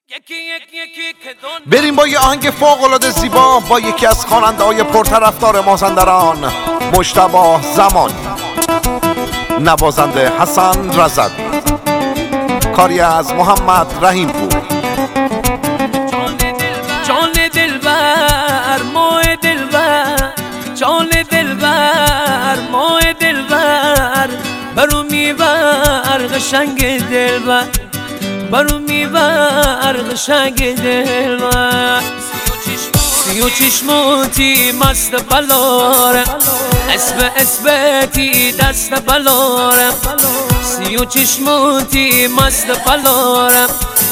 بریم با یه آهنگ فوق‌العاده زیبا با یکی از خواننده‌های پرطرفدار مازندران، مجتبی زمانی. نوازنده حسن رضوی، کاری از محمد رحیم پور. جان دلبر ماه دلبر، جان دلبر ماه دلبر، برو میبر قشنگ دلبر، برو میبر قشنگ دلبر. سیو چشموتی مست بلاره، اسبتی دست بلاره. سیو چشموتی مست بلاره،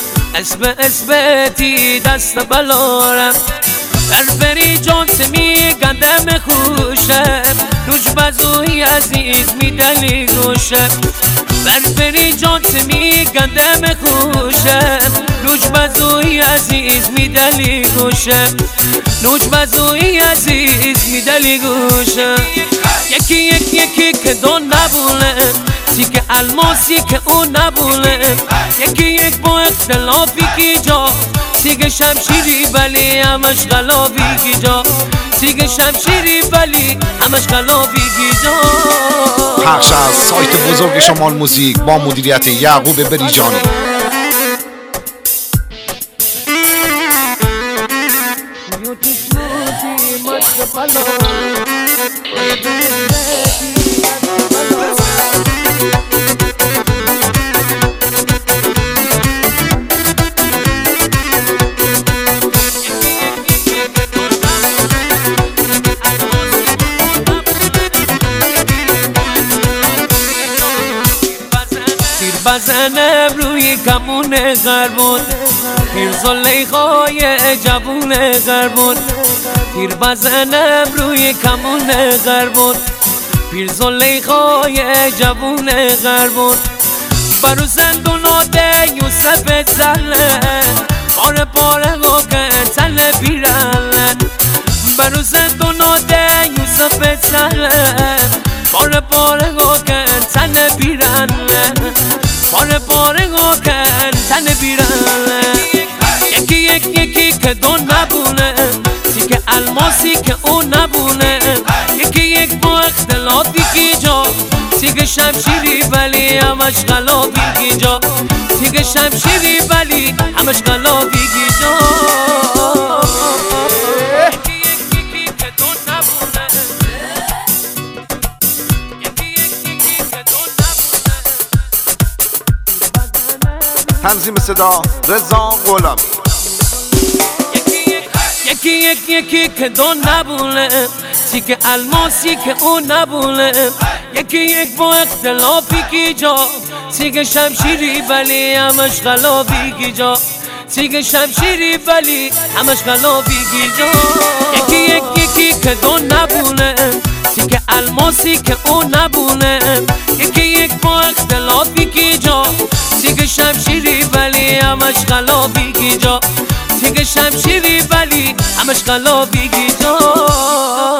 اسبتی دست بلاره. بربری جان سمی گندم خوشه، روش بزوی عزیز میدلی گوشه. بربری جان سمی گندم خوشه، روش بزوی عزیز میدلی گوشه. روش بزوی عزیز میدلی گوشه. یکی که دو نبوله، سیک الماسی که اون نبوله. یکی با اختلافی کی جا، سیگ شمشیری ولی همش غلابی کی جا. سیگ شمشیری ولی همش غلابی کی جا. پخش از سایت بزرگ شمال موزیک با مدیریت یعقوب بریجانی. بزنم روی کمون غربون، پیر زلیخای جوون غربون. پیر بزنم روی کمون غربون، پیر زلیخای جوون غربون. برو زندونات یوسف زله، پاره پاره گوکه تله پیرله. برو زندونات یوسف زله، پاره پاره گوکه تله پیرله. پاره پاره گوکن تن بیرن. یکی که دو نبونه، سیک الماسی که اون نبونه. یکی با اختلافی کی جا، سیک شمشیری ولی همش غلابی کی جا. سیک شمشیری ولی همش غلابی کی جا. تنظیم صدا رضا غلامی. یکی که دو نبوله، سیک الماسی که اون نبوله. یکی با اختلافی کی جا، سیک شمشیری ولی همش غلابی کی جا. سیک شمشیری ولی همش غلابی کی جا. یکی که دو نبوله، سیک الماسی که اون نبوله. یکی با اختلافی کی جا، سیگ شمشیری ولی همش غلابی کی جا. سیگ شمشیری ولی همش غلابی کی جا.